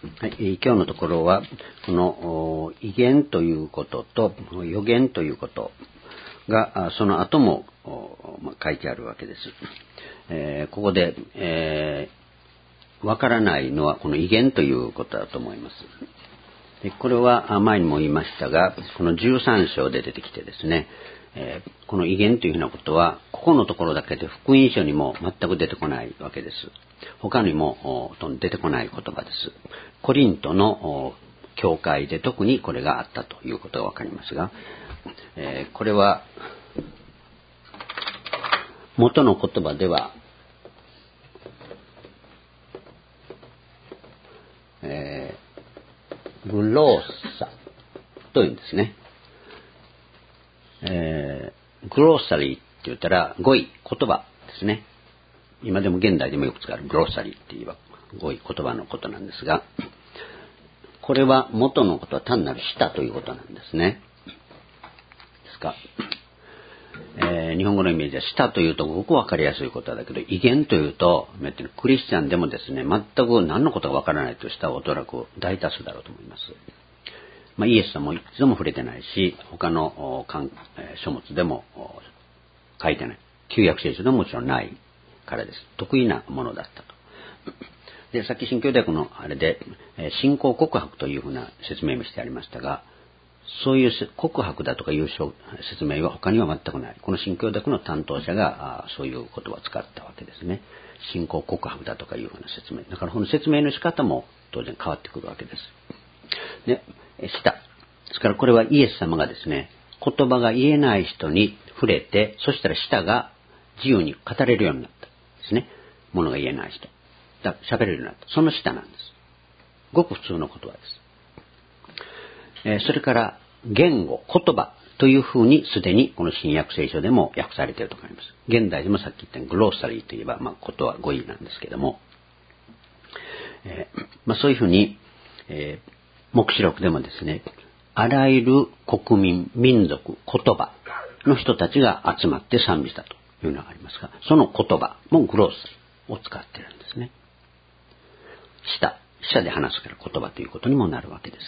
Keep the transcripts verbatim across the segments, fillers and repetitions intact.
はい、今日のところはこの異言ということと予言ということがその後も書いてあるわけです。えー、ここで、えー、わからないのはこの異言ということだと思います。でこれは前にも言いましたが、このじゅうさん章で出てきてですね、えー、この異言というふうなことはここのところだけで福音書にも全く出てこないわけです。他にも出てこない言葉です。コリントの教会で特にこれがあったということがわかりますが、えー、これは元の言葉では、えー、グローサというんですね。えー、グローサリーって言ったら語彙、言葉ですね。今でも現代でもよく使われるグローサリーって言えば語彙、言葉のことなんですが、これは元のことは単なる舌ということなんですね。ですか、えー、日本語のイメージは舌というとごくわかりやすいことだけど、異言というとクリスチャンでもですね、全く何のことがわからないという舌はおそらく大多数だろうと思います。まあ、イエス様も一度も触れてないし、他の書物でも書いてない。旧約聖書でももちろんないからです。得意なものだったと。で、さっき新教大学のあれで信仰告白というふうな説明もしてありましたが、そういう告白だとかいう説明は他には全くない。この新教大学の担当者がそういう言葉を使ったわけですね。信仰告白だとかいうふうな説明。だからこの説明の仕方も当然変わってくるわけです。で、舌。ですからこれはイエス様がですね、言葉が言えない人に触れて、そしたら舌が自由に語れるようになったですね。ものが言えない人。だ喋れるようになった。その舌なんです。ごく普通の言葉です。えー、それから言語、言葉というふうにすでにこの新約聖書でも訳されていると思います。現代でもさっき言ったようにグローサリーといえば、まあ、ことは語彙なんですけども、えーまあ、そういうふうに、えー、黙示録でもですね、あらゆる国民、民族、言葉の人たちが集まって賛美したというのがありますが、その言葉もグローサリーを使っているんですね。舌、舌で話すから言葉ということにもなるわけです。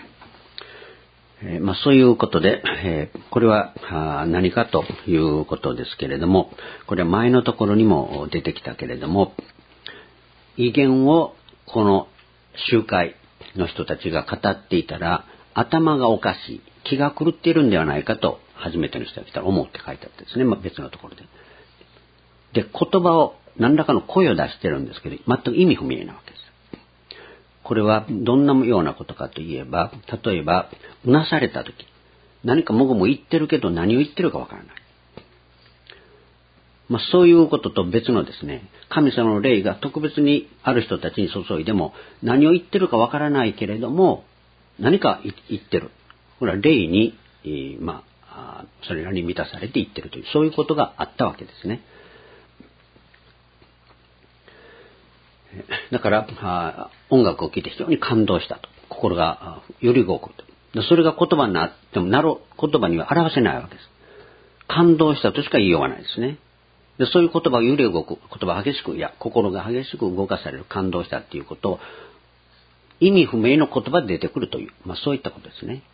えーまあ、そういうことで、えー、これは何かということですけれども、これは前のところにも出てきたけれども、異言をこの集会の人たちが語っていたら、頭がおかしい、気が狂っているんではないかと初めての人が来たら思って書いてあったんですね、まあ、別のところで。で、言葉を何らかの声を出してるんですけど、全く意味不明なわけです。これはどんなようなことかといえば、例えばうなされたとき、何かもごも言ってるけど何を言ってるかわからない。まあ、そういうことと別のですね、神様の霊が特別にある人たちに注いでも何を言ってるかわからないけれども何か言ってる。これは霊に、えー、まあそれらに満たされて言ってるという、そういうことがあったわけですね。だから音楽を聴いて非常に感動したと、心がより動くと。それが言葉になってもなる言葉には表せないわけです。感動したとしか言いようがないですね。でそういう言葉が揺れ動く、言葉が激しく、いや心が激しく動かされる、感動したっていうことを意味不明の言葉で出てくるという、まあ、そういったことですね。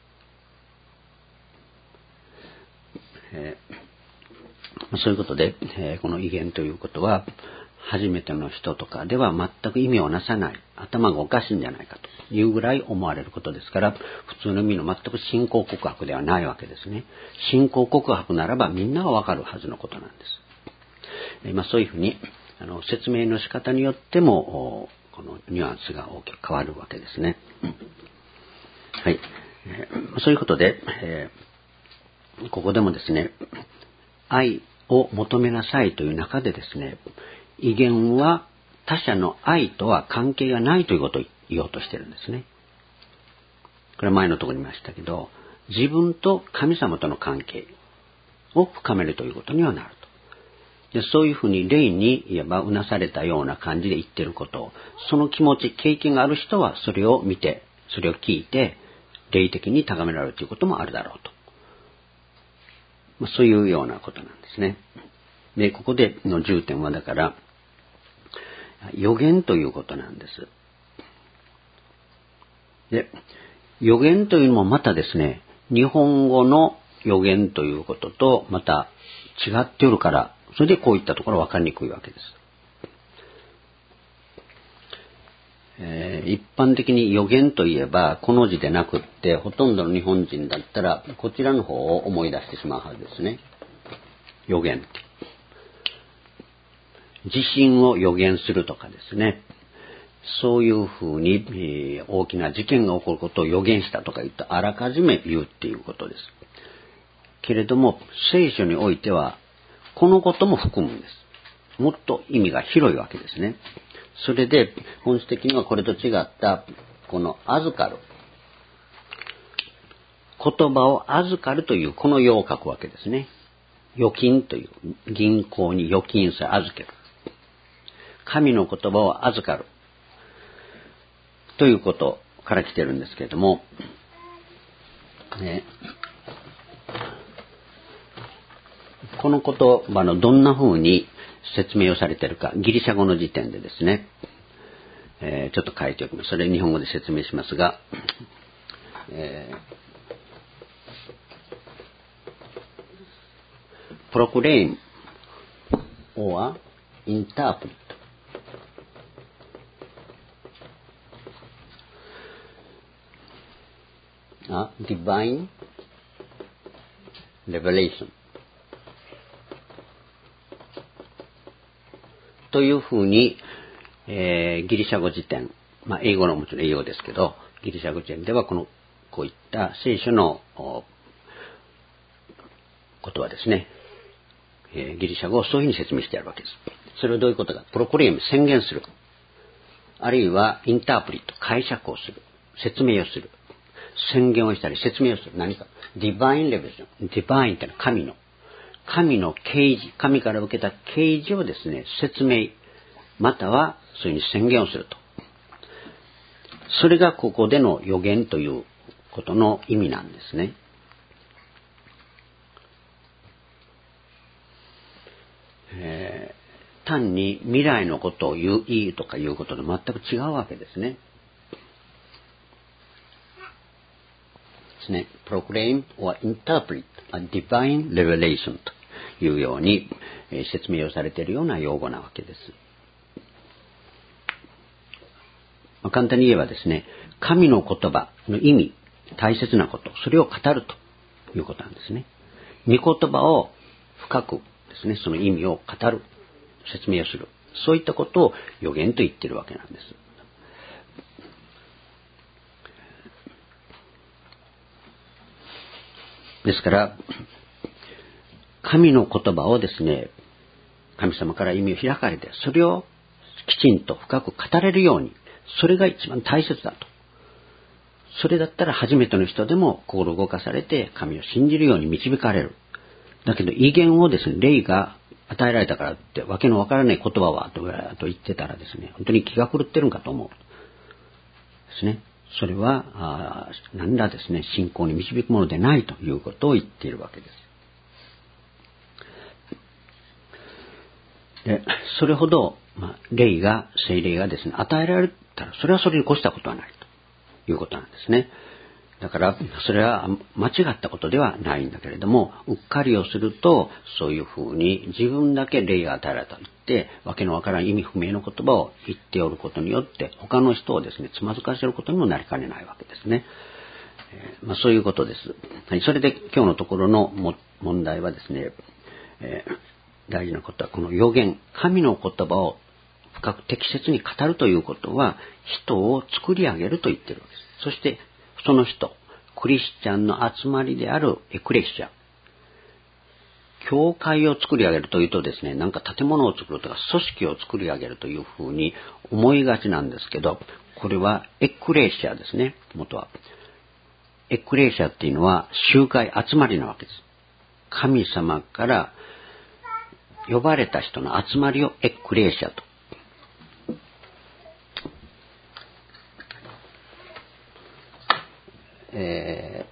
えー、そういうことで、えー、この異言ということは初めての人とかでは全く意味をなさない、頭がおかしいんじゃないかというぐらい思われることですから、普通の意味の全く信仰告白ではないわけですね。信仰告白ならばみんながわかるはずのことなんです。えーまあ、そういうふうにあの説明の仕方によってもこのニュアンスが大きく変わるわけですね。はい、えー、そういうことで、えー、ここでもですね、愛を求めなさいという中でですね、異言は他者の愛とは関係がないということを言おうとしているんですね。これは前のところに言いましたけど、自分と神様との関係を深めるということにはなると。でそういうふうに霊に言えばうなされたような感じで言っていることを、その気持ち、経験がある人はそれを見て、それを聞いて霊的に高められるということもあるだろうと、まあ、そういうようなことなんですね。でここでの重点はだから予言ということなんです。 で、予言というのもまたですね、日本語の予言ということとまた違っておるから、それでこういったところは分かりにくいわけです。えー、一般的に予言といえばこの字でなくって、ほとんどの日本人だったらこちらの方を思い出してしまうはずですね。予言。地震を予言するとかですね。そういうふうに、えー、大きな事件が起こることを予言したとか言ってあらかじめ言うっていうことです。けれども聖書においてはこのことも含むんです。もっと意味が広いわけですね。それで本質的にはこれと違ったこの預かる、言葉を預かるというこの世を書くわけですね。預金という、銀行に預金さえ預ける、神の言葉を預かるということから来てるんですけれども、ね、この言葉のどんな風に説明をされているか、ギリシャ語の時点でですね、えー、ちょっと書いておきます。それ日本語で説明しますが、えー、proclaim or interpret a divine revelationというふうに、えー、ギリシャ語辞典、まあ、英語のもちろん英語ですけど、ギリシャ語辞典ではこのこういった聖書のことはですね、えー、ギリシャ語をそういうふうに説明してあるわけです。それはどういうことか。プロクレーム、宣言する。あるいはインタープリット、解釈をする。説明をする。宣言をしたり説明をする。何か。ディバインレベルション。ディバインってのは神の。神の啓示、神から受けた啓示をですね、説明、またはそういうふうに宣言をすると。それがここでの予言ということの意味なんですね。えー、単に未来のことを言う、いいとかいうことと全く違うわけですね。ですね。proclaim or interpret a divine revelation というように、えー、説明をされているような用語なわけです。まあ、簡単に言えばですね、神の言葉の意味、大切なこと、それを語るということなんですね。御言葉を深くですね、その意味を語る、説明をする。そういったことを予言と言っているわけなんです。ですから、神の言葉をですね、神様から意味を開かれて、それをきちんと深く語れるように、それが一番大切だと。それだったら初めての人でも心動かされて神を信じるように導かれる。だけど異言をですね、霊が与えられたからってわけのわからない言葉はと言ってたらですね、本当に気が狂ってるんかと思う。ですね。それはあ何らですね、信仰に導くものでないということを言っているわけです。で、それほど、まあ、霊が、聖霊がですね、与えられたら、それはそれに越したことはないということなんですね。だから、それは間違ったことではないんだけれども、うっかりをすると、そういうふうに自分だけ霊が与えられたと言って、わけのわからん意味不明の言葉を言っておることによって、他の人をですね、つまずかせることにもなりかねないわけですね。えーまあ、そういうことです。はい、それで今日のところのも問題はですね、えー、大事なことはこの予言、神の言葉を深く適切に語るということは、人を作り上げると言っているわけです。そして、その人、クリスチャンの集まりであるエクレシア、教会を作り上げるというとですね、なんか建物を作るとか組織を作り上げるというふうに思いがちなんですけど、これはエクレシアですね、元は。エクレシアっていうのは集会、集まりなわけです。神様から呼ばれた人の集まりをエクレシアと。え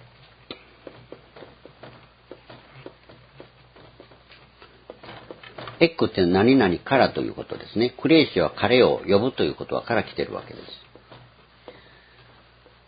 ー、エックって何々からということですね。クレイシは彼を呼ぶということはから来ているわけです。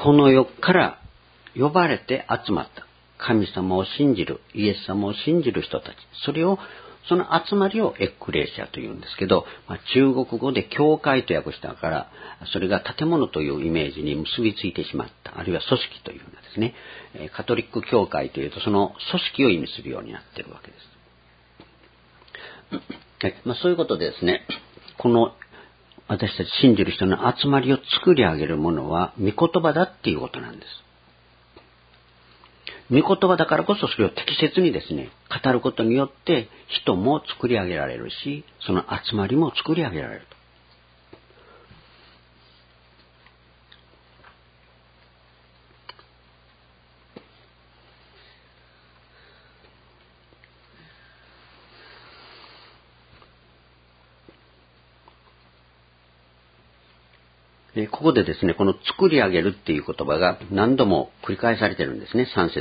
この世から呼ばれて集まった神様を信じる、イエス様を信じる人たち、それを、その集まりをエクレシアというんですけど、まあ、中国語で教会と訳したから、それが建物というイメージに結びついてしまった。あるいは組織というのですね。カトリック教会というと、その組織を意味するようになっているわけです。はい、まあ、そういうことでですね、この私たち信じる人の集まりを作り上げるものは、御言葉だっていうことなんです。御言葉だからこそそれを適切にですね、語ることによって人も作り上げられるし、その集まりも作り上げられると。ここでですね、この作り上げるっていう言葉が何度も繰り返されてるんですね、さん節。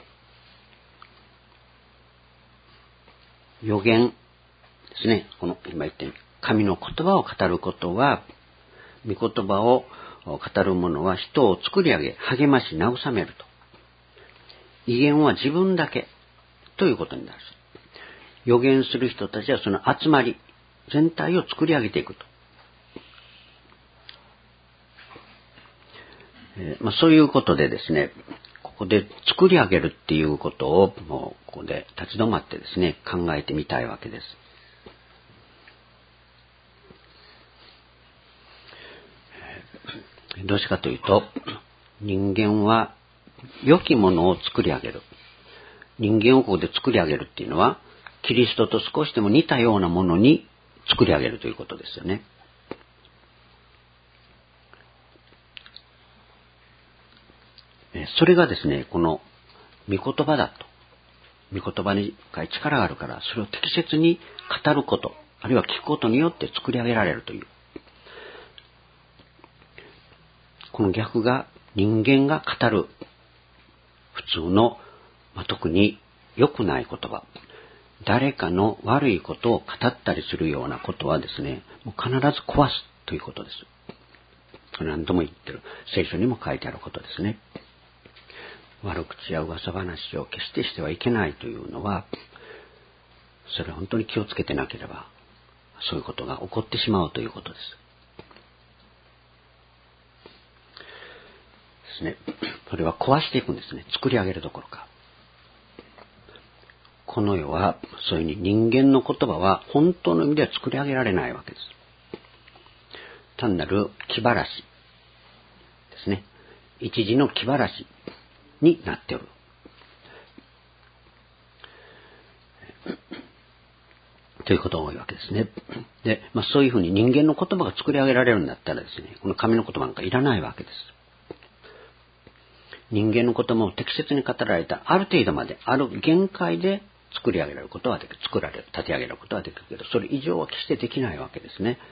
予言ですね、この今言ったように、神の言葉を語ることは、御言葉を語る者は人を作り上げ、励まし、慰めると。異言は自分だけということになる。予言する人たちはその集まり、全体を作り上げていくと。えーまあ、そういうことでですね、ここで作り上げるっていうことをもうここで立ち止まってですね、考えてみたいわけです。どうしてかというと、人間は良きものを作り上げる。人間をここで作り上げるっていうのは、キリストと少しでも似たようなものに作り上げるということですよね。それがですね、この御言葉だと。御言葉に力があるから、それを適切に語ること、あるいは聞くことによって作り上げられるという。この逆が人間が語る普通の、まあ、特に良くない言葉、誰かの悪いことを語ったりするようなことはですね、もう必ず壊すということです。何度も言ってる。聖書にも書いてあることですね。悪口や噂話を決してしてはいけないというのは、それは本当に気をつけてなければ、そういうことが起こってしまうということです。ですね。それは壊していくんですね。作り上げるどころか。この世は、そういうふうに人間の言葉は本当の意味では作り上げられないわけです。単なる気晴らしですね。一時の気晴らしになっておる。ということが多いわけですね。で、まあ、そういうふうに人間の言葉が作り上げられるんだったらですね、この神の言葉なんかいらないわけです。人間の言葉を適切に語られたある程度まで、ある限界で作り上げられることはできる、作られる、立て上げることはできるけど、それ以上は決してできないわけですね。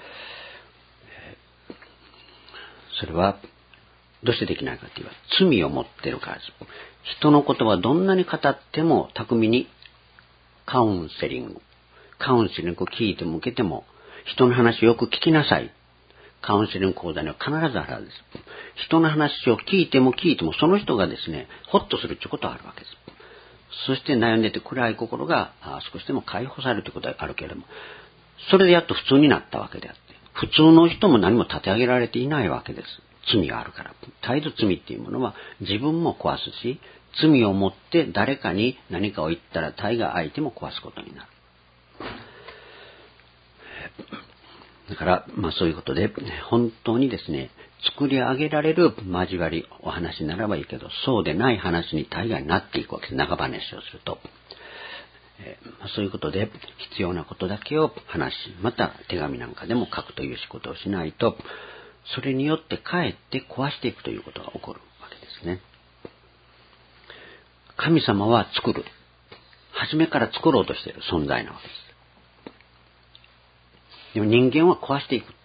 それは、どうしてできないかというと、罪を持っているからです。人の言葉はどんなに語っても巧みにカウンセリング、カウンセリングを聞いても受けても、人の話をよく聞きなさい。カウンセリング講座には必ずあるはずです。人の話を聞いても聞いても、その人がですね、ほっとするということはあるわけです。そして悩んでて暗い心が少しでも解放されるということはあるけれども、それでやっと普通になったわけであって、普通の人も何も立て上げられていないわけです。罪があるから。絶えず罪っていうものは自分も壊すし、罪を持って誰かに何かを言ったら大概相手も壊すことになる。だから、まあそういうことで、本当にですね、作り上げられる交わり、お話ならばいいけど、そうでない話に大概になっていくわけです。長話をすると。えーまあ、そういうことで、必要なことだけを話し、また手紙なんかでも書くという仕事をしないと、それによってかえって壊していくということが起こるわけですね。神様は作る。初めから作ろうとしている存在なわけです。でも人間は壊していく。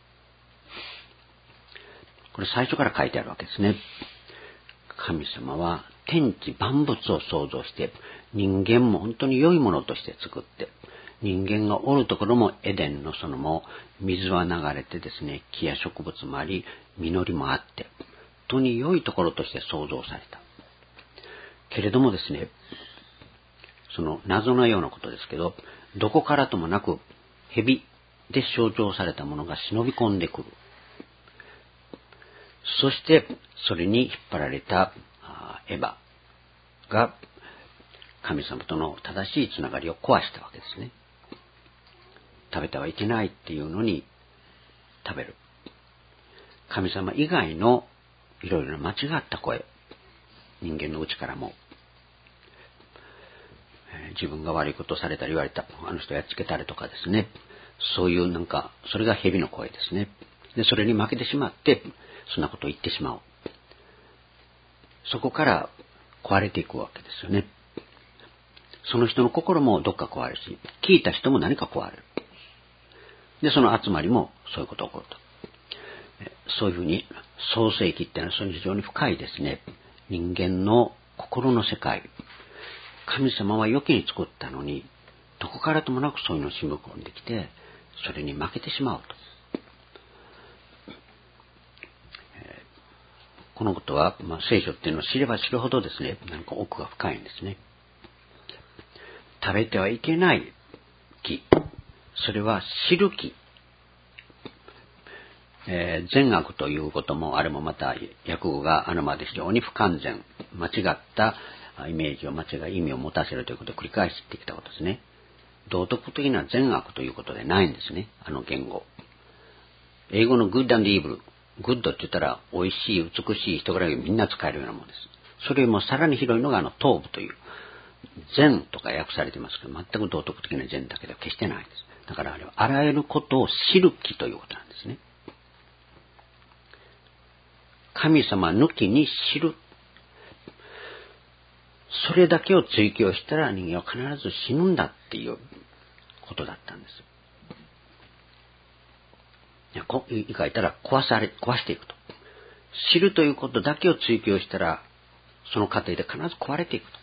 これ最初から書いてあるわけですね。神様は天地万物を創造して、人間も本当に良いものとして作って、人間がおるところもエデンの園も水は流れてですね、木や植物もあり、実りもあって、 当に良いところとして創造された。けれどもですね、その謎のようなことですけど、どこからともなく蛇で象徴されたものが忍び込んでくる。そしてそれに引っ張られたエヴァが神様との正しいつながりを壊したわけですね。食べてはいけないっていうのに食べる。神様以外のいろいろな間違った声、人間の内からも、えー、自分が悪いことをされたり言われた、あの人やっつけたりとかですね、そういうなんか、それが蛇の声ですね。で、それに負けてしまって、そんなことを言ってしまう。そこから壊れていくわけですよね。その人の心もどっか壊れるし、聞いた人も何か壊れる。で、その集まりもそういうことが起こると。そういうふうに創世記っていうのはその非常に深いですね、人間の心の世界。神様は良きに作ったのに、どこからともなくそういうのを染み込んできて、それに負けてしまうと。このことは、まあ、聖書っていうのを知れば知るほどですね、なんか奥が深いんですね。食べてはいけない木、それは知る木。えー、善悪ということも、あれもまた訳語があのまで非常に不完全、間違ったイメージを間違い意味を持たせるということを繰り返してきたことですね。道徳的な善悪ということでないんですね、あの言語。英語の good and evil、グッドって言ったら美味しい、美しい、人柄がみんな使えるようなものです。それよりもさらに広いのがあの頭部という、善とか訳されてますけど、全く道徳的な善だけでは決してないんです。だからあれはあらゆることを知る気ということなんですね。神様抜きに知る。それだけを追求したら人間は必ず死ぬんだっていうことだったんです。いや、こ言い換えたら壊され、壊していくと。知るということだけを追求したら、その過程で必ず壊れていくと。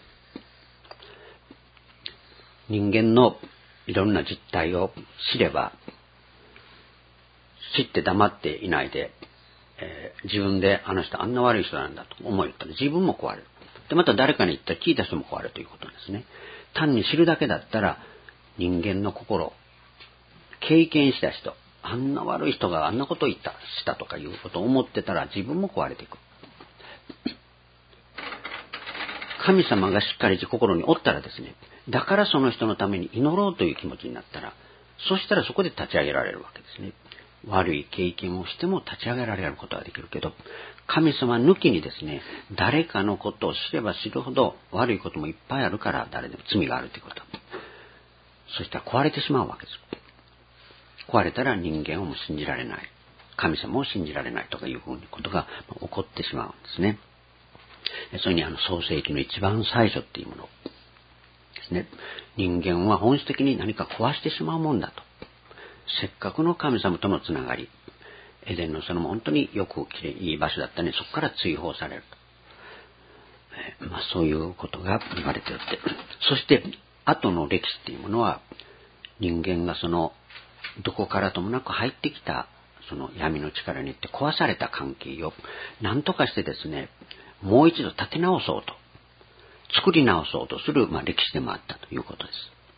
人間のいろんな実態を知れば、知って黙っていないで、えー、自分であの人あんな悪い人なんだと思いったら自分も壊れる。で、また誰かに言ったら聞いた人も壊れるということですね。単に知るだけだったら人間の心、経験した人、あんな悪い人があんなことを言った、したとかいうことを思ってたら自分も壊れていく。神様がしっかり心におったらですね、だからその人のために祈ろうという気持ちになったら、そしたらそこで立ち上げられるわけですね。悪い経験をしても立ち上げられることができるけど、神様抜きにですね、誰かのことを知れば知るほど悪いこともいっぱいあるから、誰でも罪があるということ。そしたら壊れてしまうわけです。壊れたら人間をも信じられない。神様を信じられないとかいうふうなことが起こってしまうんですね。それにあの創世記の一番最初っていうものですね。人間は本質的に何か壊してしまうもんだと。せっかくの神様とのつながり、エデンの園も本当によくきれいいい場所だったのに、そこから追放されると。えー、まあそういうことが言われておって、そして後の歴史っていうものは、人間がそのどこからともなく入ってきたその闇の力によって壊された関係を何とかしてですね、もう一度立て直そうと、作り直そうとする、まあ、歴史でもあったということです。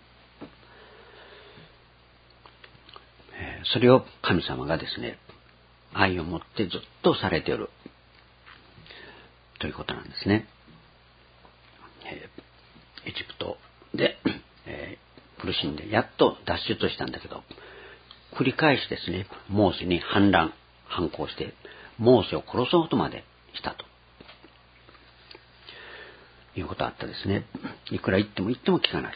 えー、それを神様がですね、愛を持ってずっとされているということなんですね。えー、エジプトで、えー、苦しんでやっと脱出したんだけど、繰り返しですね、モーセに反乱、反抗して、モーセを殺そうとまでしたということがあったですね。いくら言っても言っても聞かない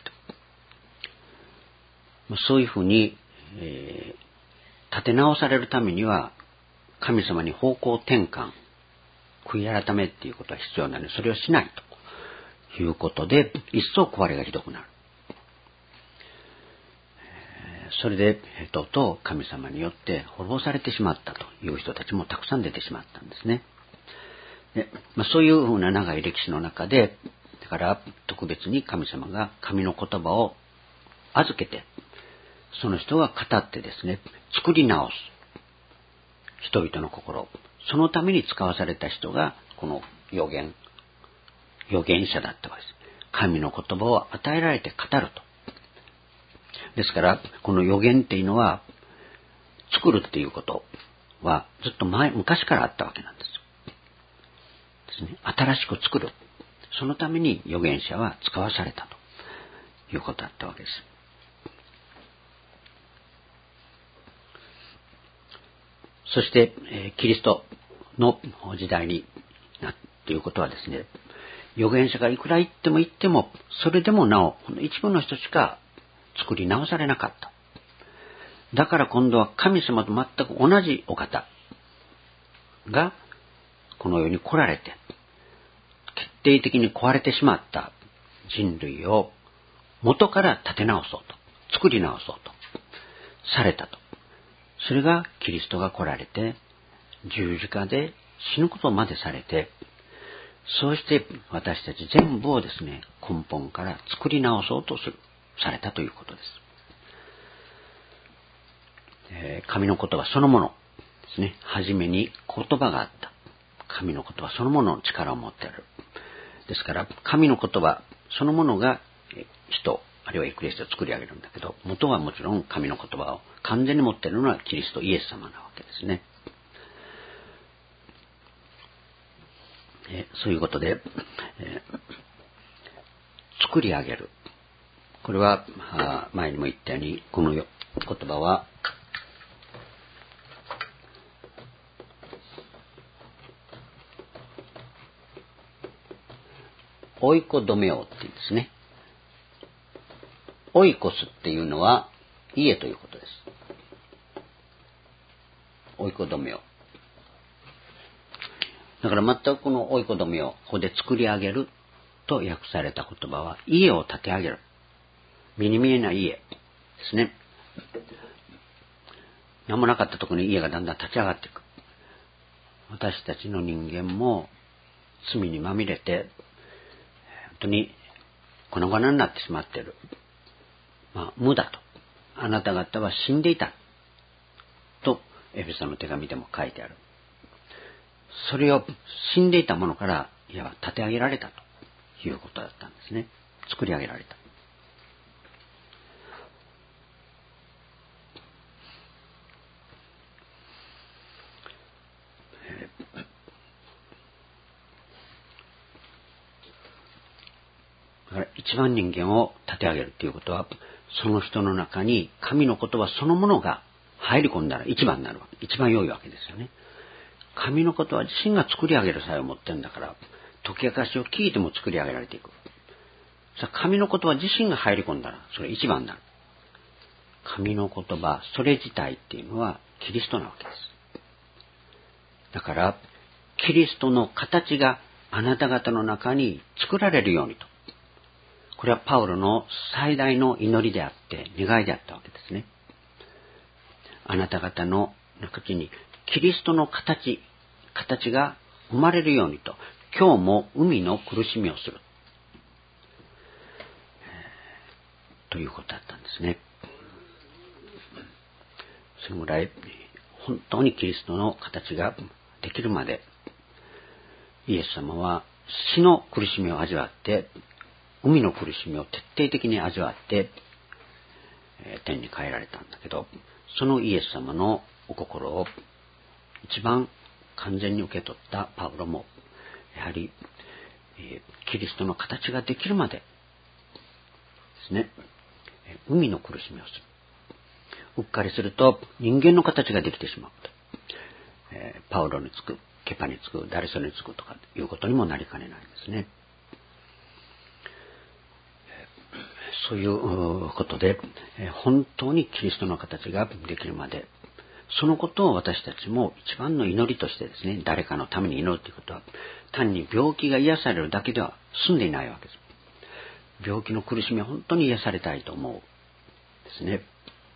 と。そういうふうに、えー、立て直されるためには、神様に方向転換、悔い改めっていうことは必要なので、それをしないということで、一層壊れがひどくなる。それで、とうとう神様によって滅ぼされてしまったという人たちもたくさん出てしまったんですね。で、まあ、そういうふうな長い歴史の中で、だから特別に神様が神の言葉を預けて、その人が語ってですね、作り直す人々の心、 そのために使わされた人がこの預言、預言者だったわけです。神の言葉を与えられて語ると。ですから、この預言っていうのは、作るっていうことはずっと前、昔からあったわけなんですよ。ですね。新しく作る。そのために預言者は使わされたということだったわけです。そして、えー、キリストの時代になるということはですね、預言者がいくら言っても言っても、それでもなお、一部の人しか作り直されなかった。だから今度は神様と全く同じお方がこの世に来られて、決定的に壊れてしまった人類を元から立て直そうと、作り直そうとされたと。それがキリストが来られて、十字架で死ぬことまでされて、そうして私たち全部をですね、根本から作り直そうとする、されたということです。えー、神の言葉そのものですね。はじめに言葉があった。神の言葉そのものの力を持っている。ですから、神の言葉そのものが人、あるいはエクレシアを作り上げるんだけど、元はもちろん神の言葉を完全に持っているのはキリストイエス様なわけですね。えー、そういうことで、えー、作り上げる。これは前にも言ったように、この言葉はオイコドメオって言うんですね。オイコスっていうのは家ということです。オイコドメオ。だから全くこのオイコドメオ、ここで作り上げると訳された言葉は家を建て上げる。目に見えない家ですね。何もなかったところに家がだんだん立ち上がっていく。私たちの人間も罪にまみれて、本当に粉々になってしまっている。まあ、無だと。あなた方は死んでいた。と、エフェソの手紙でも書いてある。それを死んでいたものから、いわば立て上げられたということだったんですね。作り上げられた。だから一番人間を立て上げるということは、その人の中に神の言葉そのものが入り込んだら一番になるわけ。一番良いわけですよね。神の言葉自身が作り上げる作用を持ってるんだから、解き明かしを聞いても作り上げられていく。さあ神の言葉自身が入り込んだら、それ一番になる。神の言葉、それ自体っていうのはキリストなわけです。だから、キリストの形があなた方の中に作られるようにと。これはパウロの最大の祈りであって、願いであったわけですね。あなた方の中にキリストの形、形が生まれるようにと、今日も海の苦しみをする。ということだったんですね。そのぐらい、本当にキリストの形ができるまで、イエス様は死の苦しみを味わって、海の苦しみを徹底的に味わって、えー、天に帰られたんだけど、そのイエス様のお心を一番完全に受け取ったパウロも、やはり、えー、キリストの形ができるまでですね、海の苦しみをする。うっかりすると人間の形ができてしまうと、えー、パウロにつく、ケパにつく、ダリソにつくとかいうことにもなりかねないんですね。そういうことで、本当にキリストの形ができるまで、そのことを私たちも一番の祈りとしてですね、誰かのために祈るということは、単に病気が癒されるだけでは済んでいないわけです。病気の苦しみは本当に癒されたいと思うですね。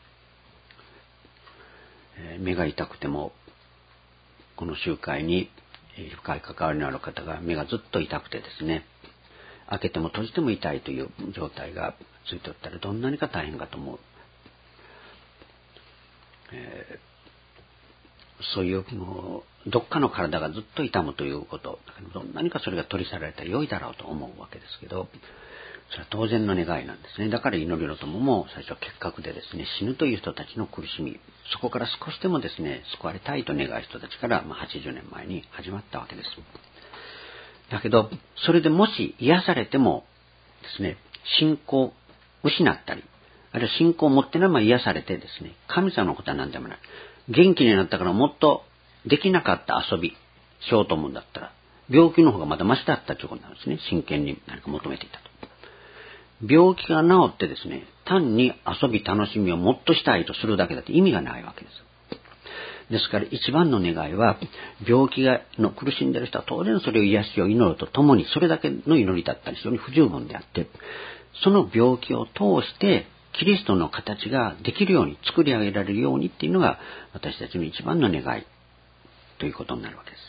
目が痛くても、この集会に深い関わりのある方が目がずっと痛くてですね、開けても閉じても痛いという状態がついておったらどんなにか大変かと思う。えそういうもうどっかの体がずっと痛むということ、何かそれが取り去られたら良いだろうと思うわけですけど、それは当然の願いなんですね。だから祈りの友も最初は結核でですね、死ぬという人たちの苦しみ、そこから少しでもですね、救われたいと願う人たちから、まあ、はちじゅうねんまえに始まったわけです。だけど、それでもし癒されてもですね、信仰を失ったり、あるいは信仰を持ってないまま癒されてですね、神様のことは何でもない。元気になったからもっとできなかった遊びしようと思うんだったら、病気の方がまだマシだったということなんですね。真剣に何か求めていたと。病気が治ってですね、単に遊び楽しみをもっとしたいとするだけだって意味がないわけです。ですから一番の願いは、病気がの苦しんでいる人は当然それを癒しを祈るとともに、それだけの祈りだったり非常に不十分であって、その病気を通してキリストの形ができるように、作り上げられるようにっていうのが私たちの一番の願いということになるわけです。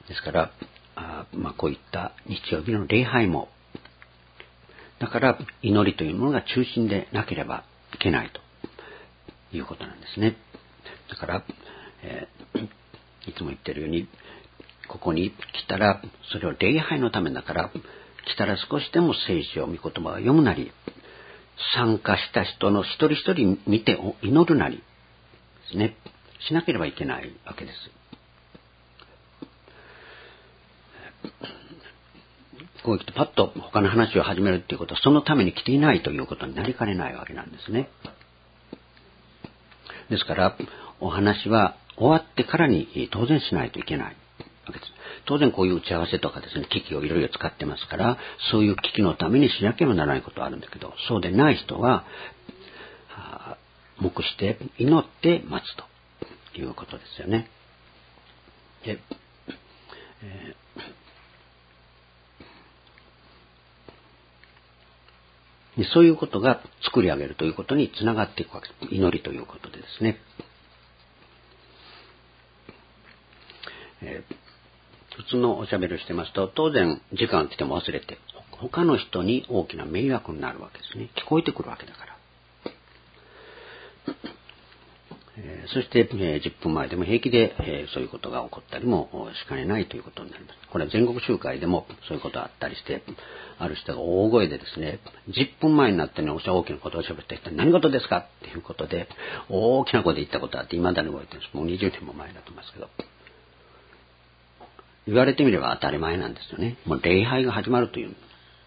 ですからあまあ、こういった日曜日の礼拝も、だから祈りというものが中心でなければいけないということなんですね。だから、えー、いつも言ってるように、ここに来たらそれを礼拝のためだから、来たら少しでも聖書を御言葉を読むなり、参加した人の一人一人見て祈るなりですね、しなければいけないわけです。こう来てパッと他の話を始めるということは、そのために来ていないということになりかねないわけなんですね。ですからお話は終わってからに当然しないといけないわけです。当然こういう打ち合わせとかですね、機器をいろいろ使ってますから、そういう機器のためにしなければならないことはあるんだけど、そうでない人は黙して祈って待つということですよね。で、えーそういうことが作り上げるということにつながっていくわけです。祈りということでですね。えー、普通のおしゃべりをしてますと、当然時間が来ても忘れて、他の人に大きな迷惑になるわけですね。聞こえてくるわけだから。えー、そして、えー、じゅっぷんまえでも平気で、えー、そういうことが起こったりもしかねないということになります。これは全国集会でもそういうことがあったりして、ある人が大声でですね、じゅっぷんまえになってね、おしゃ大きなことをしゃべって人は何事ですかっていうことで、大きな声で言ったことがあって、未だに覚えてるんです。もうにじゅうねんも前だと思いますけど。言われてみれば当たり前なんですよね。もう礼拝が始まるという。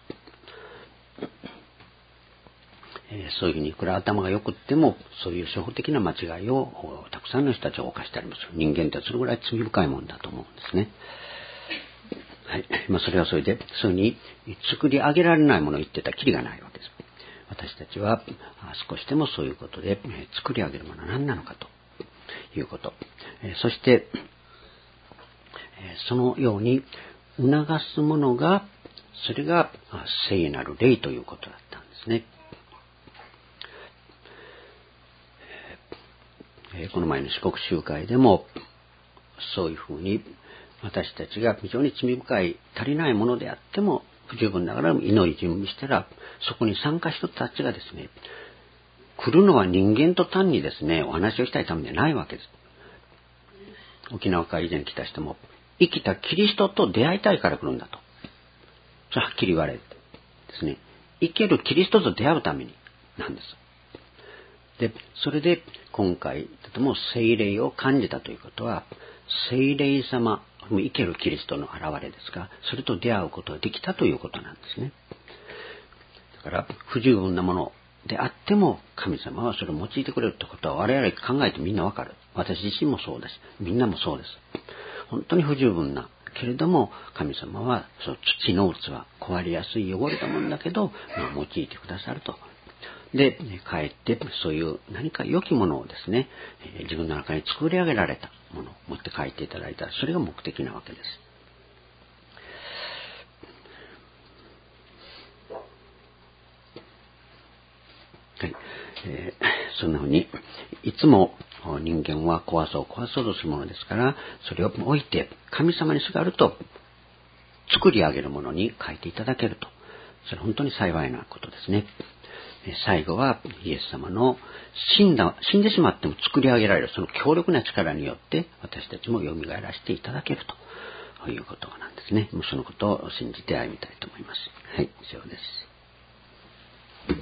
えー、そういうふうにいくら頭が良くっても、そういう初歩的な間違いをたくさんの人たちは犯してあります。人間ってそれぐらい罪深いもんだと思うんですね。はい。まあそれはそれで、そういうふうに作り上げられないものを言ってたらきりがないわけです。私たちは少しでもそういうことで作り上げるものは何なのかということ。そして、そのように促すものが、それが聖なる霊ということだったんですね。この前の四国集会でもそういうふうに私たちが非常に罪深い足りないものであっても不十分ながら祈り準備したら、そこに参加した人たちがですね、来るのは人間と単にですねお話をしたいためではないわけです。沖縄から以前来た人も生きたキリストと出会いたいから来るんだと、それはっきり言われてですね、生けるキリストと出会うためになんです。で、それで今回とても聖霊を感じたということは、聖霊様、生けるキリストの現れですが、それと出会うことができたということなんですね。だから不十分なものであっても神様はそれを用いてくれるということは我々考えてみんなわかる。私自身もそうだし、みんなもそうです。本当に不十分なけれども、神様はその土の器、壊れやすい汚れたものだけど、まあ、用いてくださると。で、かえってそういう何か良きものをですね、自分の中に作り上げられたものを持って帰っていただいたら、それが目的なわけです。はい、えー、そんなふうにいつも人間は壊そう壊そうとするものですから、それを置いて神様にすがると作り上げるものに変えていただけると、それは本当に幸いなことですね。 最後はイエス様の死んだ、死んでしまっても作り上げられるその強力な力によって私たちも蘇らせていただけるということなんですね。もうそのことを信じて歩みたいと思います。はい、以上です。